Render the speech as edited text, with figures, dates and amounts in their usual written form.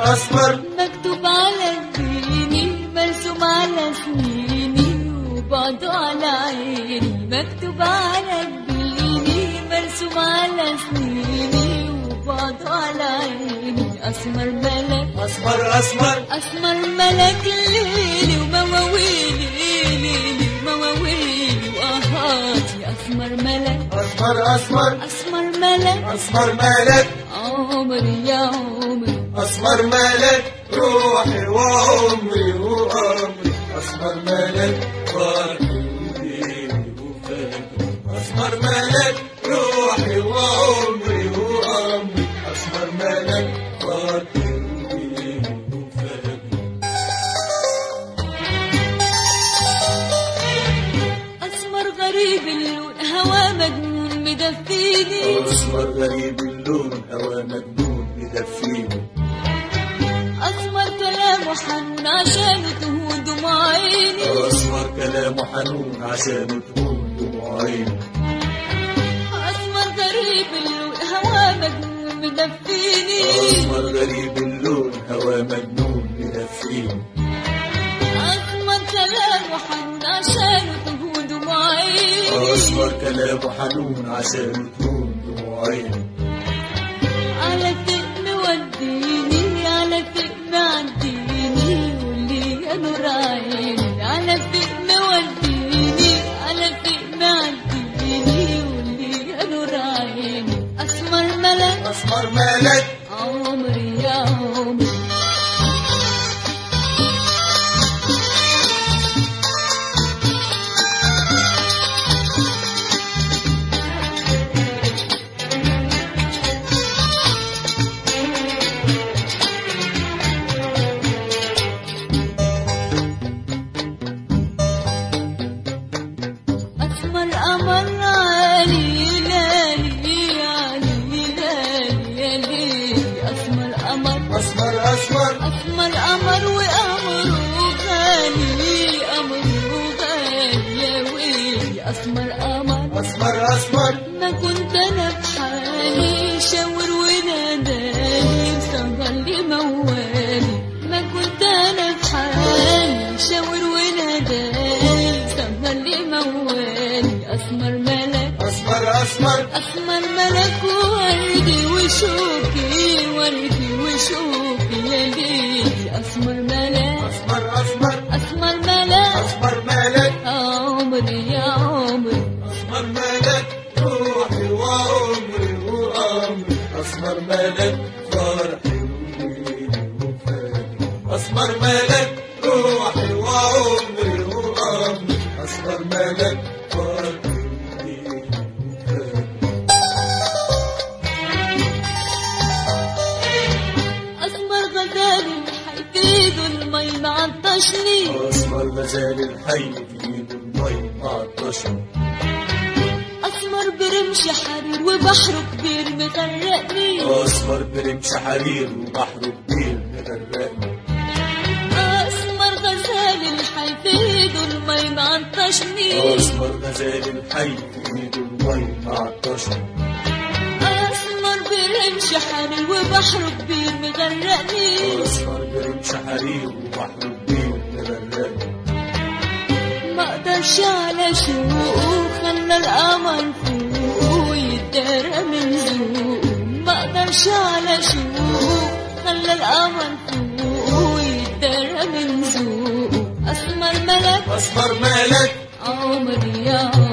أسمر مكتوب على جبيني مرسوم على سنيني وبعده على عيني. مكتوب على جبيني مرسوم على سنيني وبعده على عيني. أسمر ملك أسمر أسمر أسمر ملك الليلي ومواويلي ليلي ومواويلي وآهاتي. أسمر ملك أسمر أسمر أسمر ملك أسمر ملك عمري يا عمري. أسمر ملك روحي وعمري وأمري. أسمر ملك فرحي وليلي وفجري. أسمر ملك روحي وعمري وأمري. أسمر ملك فرحي وليلي وفجري. أسمر غريب اللون هوا مجنون مدفيني. أسمر غريب اللون هوا مجنون مدفيني. أسمر كلامه حنون عشانه تهون دموع عيني. أسمر كلامه حنون عشانه تهون دموع عيني. أسمر غريب اللون هوا مجنون مدفيني. أسمر غريب اللون هوا مجنون مدفيني. أسمر كلامه حنون عشانه تهون دموع عيني. أسمر كلامه حنون عشانه تهون دموع عيني. على فين وديني على فين عديني واللي يا نور عيني. على فين وديني على فين عديني واللي يا نور عيني. أسمر ملك أسمر ملك عمري يا عمري. أسمر قمر عالي لالي عالي لالي يا ليلي. أسمر قمر أسمر أسمر أسمر قمر وقمره غالي قمره غالي يا ويلي. أسمر قمر أسمر أسمر ما كنت أنا بحالي شاور وناداني سهر لي موالي. ما كنت أنا بحالي شاور وناداني سهر لي موالي. أسمر ملك أسمر أسمر أسمر ملك وردي وشوكي وردي وشوكي يا ليلي. أسمر ملك أسمر أسمر أسمر ملك أسمر ملك عمري يا عمري. أسمر ملك روحي وعمري وأمري. أسمر ملك فرحي وليلي وفجري. أسمر ملك روحي وعمري وأمري. أسمر ملك فرحي وليلي وفجري. أسمر غزال حيفيد المي معطشني. أسمر غزال الحي في إيده المي معطشني. أسمر برمش حرير وبحره كبير مغرقني. أسمر برمش حرير وبحره كبير مغرقني. أسمر غزال الحيفيد المي معطشني. أسمر غزال الحي في إيده المي معطشني. أسمر برمش حرير وبحره كبير مغرقني. أسمر برمش حرير وبحره كبير مغرقني. ما اقدرش على شوقه خلى القمر فوقه يتدارى من ذوقه. ما اقدرش على شوقه خلى القمر فوقه يتدارى من ذوقه. أسمر ملك أسمر ملك عمري يا